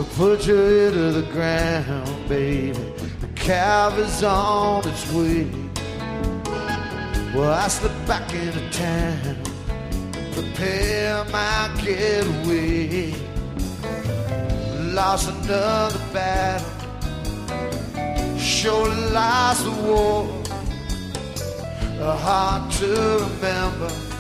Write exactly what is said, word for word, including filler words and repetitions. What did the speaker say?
put your ear to the ground, baby. The cavalry's on its way. Well, I slip back into town, prepare my getaway. Lost another battle, surely lost the war. Hard to remember